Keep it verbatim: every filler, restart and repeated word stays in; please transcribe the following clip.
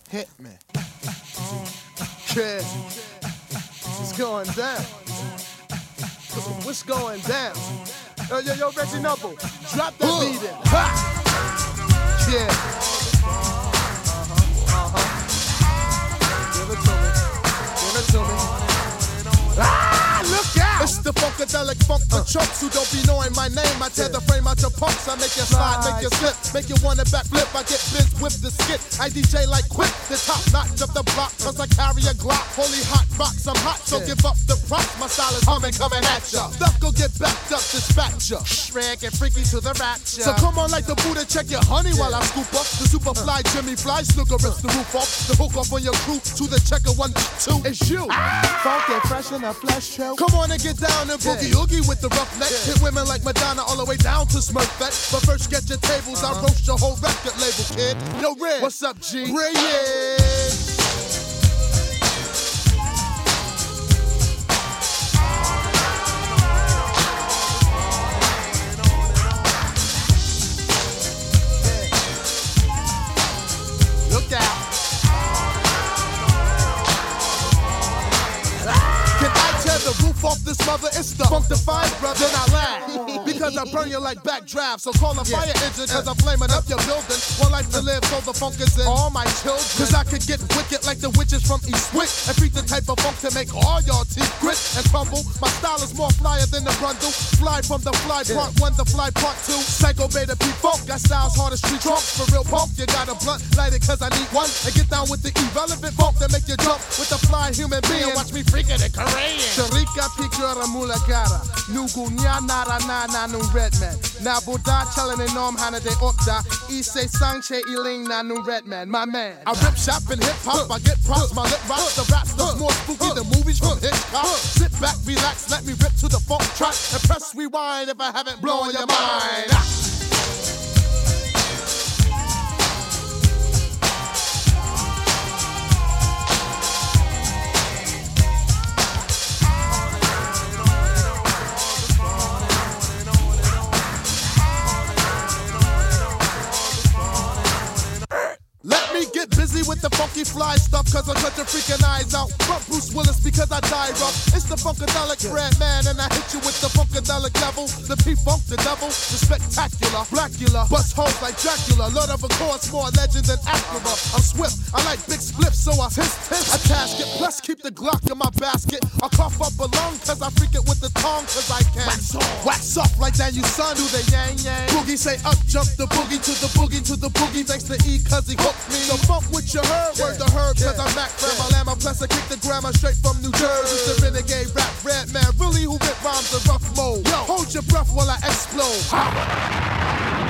Hit me. Yeah. What's going down? What's going down? Yo, yo, yo, Reggie Noble, drop that beat in. Ha! Yeah. Uh-huh, uh-huh. Give it to me. Give it to me. Ah, look out! It's the funkadelic funk for uh. chumps who don't be knowing my name. I tear the frame out your punks. I make you slide, make you slip, make you wanna backflip. I get biz with the skit. I D J like quick, the top notch of the block. Cause I carry a Glock. Holy hot rocks, I'm hot, so yeah. Give up the props. My style is humming, coming at ya. Duck go get backed up, dispatch ya. Shrek and freaky to the rapture. So come on like the Buddha, check your honey yeah. While I scoop up. The super fly Jimmy Fly snooker rips the roof off. The hook off on your crew to the checker one, two. It's you. Ah. Funky fresh in a flesh show. Come on and get down and boogie yeah. oogie with the rough neck. Yeah. Hit women like Madonna all the way down to Smurfette. But first get your tables, uh-huh. I'll roast your whole record label, kid. Yo, Red. What's up, G? Red. Look out. Can I tear the roof off this mother? It's the funkified brother. Then I laugh because I burn you like backdraft. So call a yeah. fire engine cause I'm flaming up your building. One life to live, so the funk is in all my children. Cause I could get wicked like the witches from Eastwick and beat the type of funk to make all y'all teeth grit and crumble. My style is more flyer than the Brundle. Fly from the fly part yeah. one to fly part two. Psycho beta P-Funk, got styles hard as street trunks. For real punk, you got a blunt, light it cause I need one. And get down with the irrelevant funk that make you jump with the fly human being. Watch me freaking it Korean. Sharika picture mula cara. Nugu nya nara na na nung Redman. Na buda challenge enorm hana de opda. Ise sanche iling na nung Redman. My man. I rip shop and hip hop. I get props. My lip rocks. The raps that's more spooky than movies from Hitchcock. Sit back, relax, let me rip to the funk track and press rewind if I haven't blown your mind. Get busy with the funky fly stuff cause I cut your freaking eyes out. Front Bruce Willis because I die rough. It's the funkadelic red man and I hit you with the funkadelic level. The P-Funk, the devil, the spectacular Blackula. Bust hoes like Dracula. Lord of a course, more legend than Acura. I'm swift, I like big spliffs so I hiss, hiss. I task it, plus keep the Glock in my basket. I cough up a lung cause I freak it with the tongue cause I can. Wax off, wax off like that you son. Do the yang yang. Boogie say up jump the boogie to the boogie to the boogie. Thanks to E cause he hooked me. So funk with your herb, yeah, word to herb, cause yeah, I'm Mac from yeah. Alabama, plus I kick the grammar straight from New Jersey. It's the renegade rap, red man, really who rip rhymes the rough mode. Yo, hold your breath while I explode. Ha.